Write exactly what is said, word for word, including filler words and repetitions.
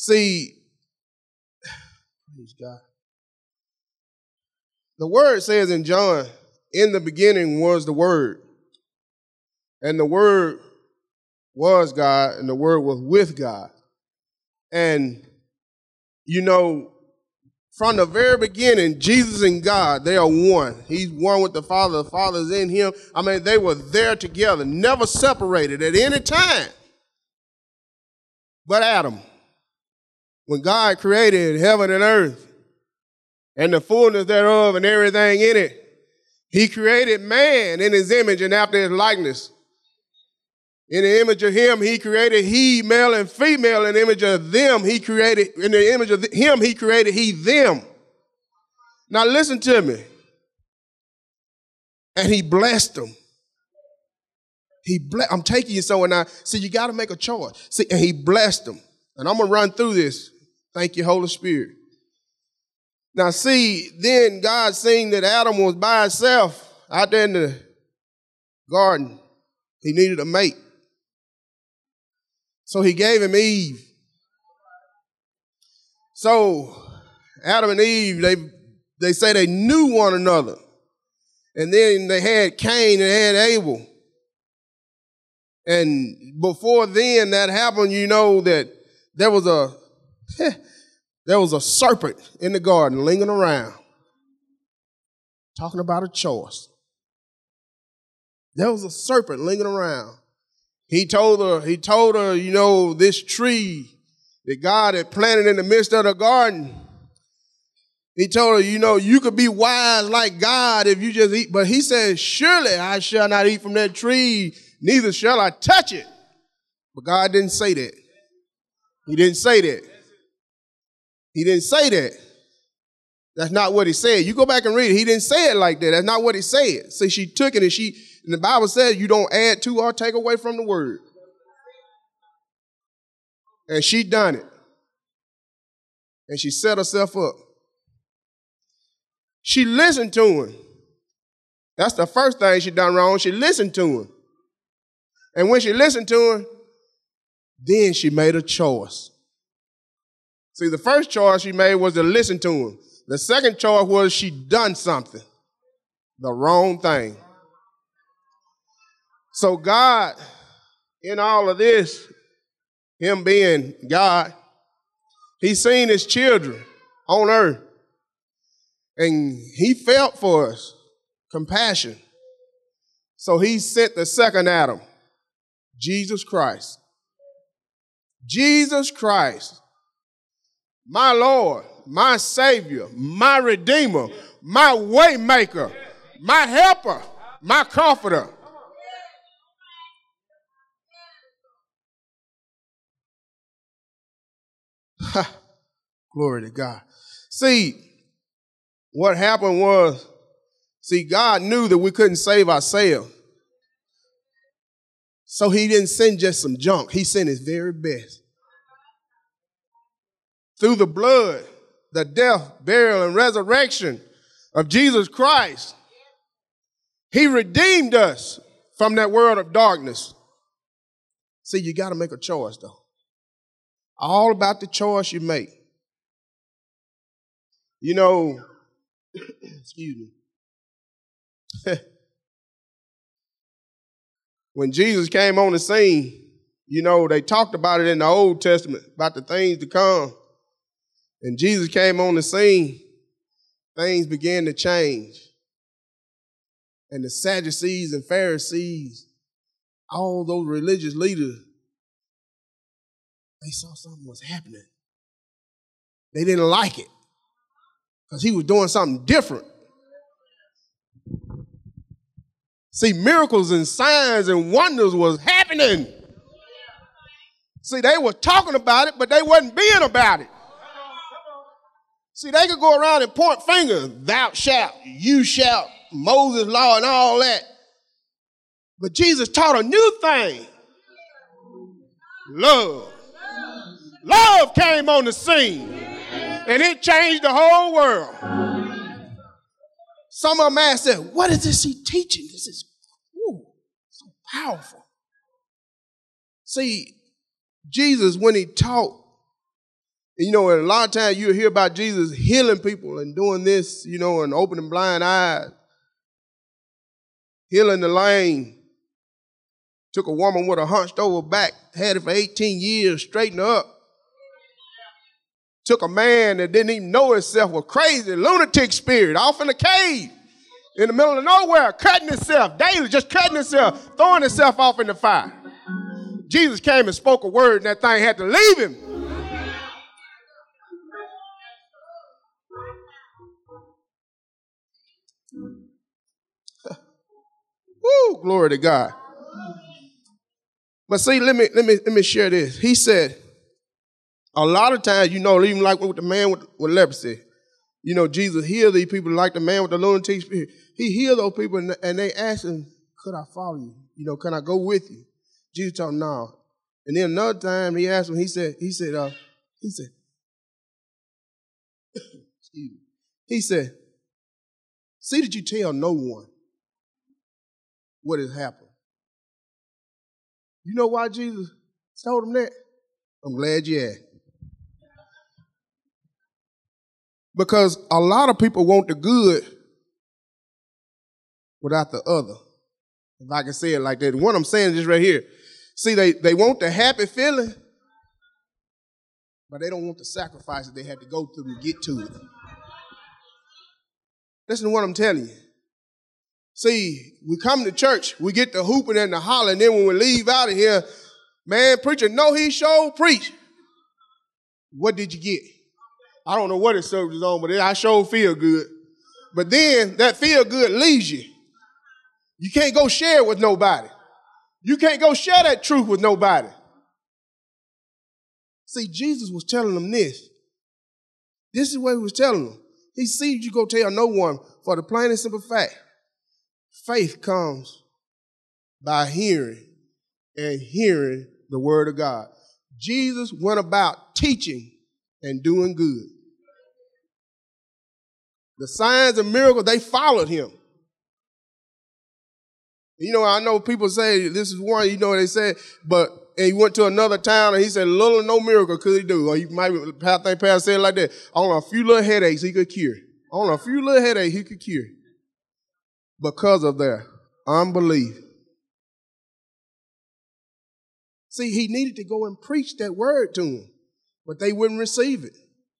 See, praise God. The word says in John, in the beginning was the word, and the word was God, and the word was with God. And, you know, from the very beginning, Jesus and God, they are one. He's one with the Father. The Father is in him. I mean, they were there together, never separated at any time. But Adam, when God created heaven and earth and the fullness thereof and everything in it, he created man in his image and after his likeness. In the image of him, he created he, male and female. In the image of them, he created, in the image of him, he created he, them. Now listen to me. And he blessed them. He ble- I'm taking you somewhere now. See, you got to make a choice. See, and he blessed them. And I'm going to run through this. Thank you, Holy Spirit. Now see, then God seen that Adam was by himself out there in the garden. He needed a mate. So he gave him Eve. So Adam and Eve, they, they say they knew one another. And then they had Cain and they had Abel. And before then that happened, you know that there was a there was a serpent in the garden lingering around, talking about a choice. There was a serpent lingering around. He told her, he told her, you know, this tree that God had planted in the midst of the garden. He told her, you know, you could be wise like God if you just eat. But he said, surely I shall not eat from that tree, neither shall I touch it. But God didn't say that. He didn't say that. He didn't say that. That's not what he said. You go back and read it. He didn't say it like that. That's not what he said. See, she took it and she, and the Bible says you don't add to or take away from the word. And she done it. And she set herself up. She listened to him. That's the first thing she done wrong. She listened to him. And when she listened to him, then she made a choice. See, the first choice she made was to listen to him. The second choice was she done something, the wrong thing. So God, in all of this, him being God, he's seen his children on earth. And he felt for us compassion. So he sent the second Adam, Jesus Christ. Jesus Christ, my Lord, my Savior, my Redeemer, my way maker, my helper, my comforter. Glory to God. See, what happened was, see, God knew that we couldn't save ourselves. So he didn't send just some junk. He sent his very best. Through the blood, the death, burial, and resurrection of Jesus Christ, he redeemed us from that world of darkness. See, you got to make a choice, though. All about the choice you make. You know, excuse me. When Jesus came on the scene, you know, they talked about it in the Old Testament, about the things to come. And Jesus came on the scene, things began to change. And the Sadducees and Pharisees, all those religious leaders, they saw something was happening. They didn't like it because he was doing something different. See, miracles and signs and wonders was happening. See, they were talking about it, but they wasn't being about it. See, they could go around and point fingers, thou shalt, you shalt, Moses' law and all that. But Jesus taught a new thing. Love. Love came on the scene, and it changed the whole world. Some of them asked, said, what is this he teaching? This is ooh, so powerful. See, Jesus, when he taught, And, you know, and a lot of times you'll hear about Jesus healing people and doing this, you know, and opening blind eyes, healing the lame. Took a woman with a hunched over back, had it for eighteen years, straightened her up. Took a man that didn't even know himself, was crazy, lunatic spirit, off in a cave, in the middle of nowhere, cutting himself daily, just cutting himself, throwing himself off in the fire. Jesus came and spoke a word, and that thing had to leave him. Woo, glory to God. But see, let me let me let me share this. He said, a lot of times, you know, even like with the man with, with leprosy, you know, Jesus healed these people like the man with the lunatic spirit. He healed those people, and, and they asked him, "Could I follow you? You know, can I go with you?" Jesus told him, "No." And then another time, he asked him. He said, "He said, uh, he said, excuse me. He said, see that you tell no one what has happened." You know why Jesus told him that? I'm glad you asked. Because a lot of people want the good without the other. If I can say it like that. What I'm saying is just right here. See, they, they want the happy feeling, but they don't want the sacrifices they had to go through to get to it. Listen to what I'm telling you. See, we come to church, we get the hooping and the hollering, and then when we leave out of here, man, preacher, no, he sure preach. What did you get? I don't know what his service is on, but I sure feel good. But then that feel good leaves you. You can't go share it with nobody. You can't go share that truth with nobody. See, Jesus was telling them this. This is what he was telling them. He sees you go tell no one for the plain and simple fact. Faith comes by hearing, and hearing the word of God. Jesus went about teaching and doing good. The signs and miracles, they followed him. You know, I know people say this is one, you know what they said, but and he went to another town and he said, little or no miracle could he do. Or you might I think Pastor said it like that. Only a few little headaches he could cure. Only a few little headaches he could cure. Because of their unbelief. See, he needed to go and preach that word to them, but they wouldn't receive it.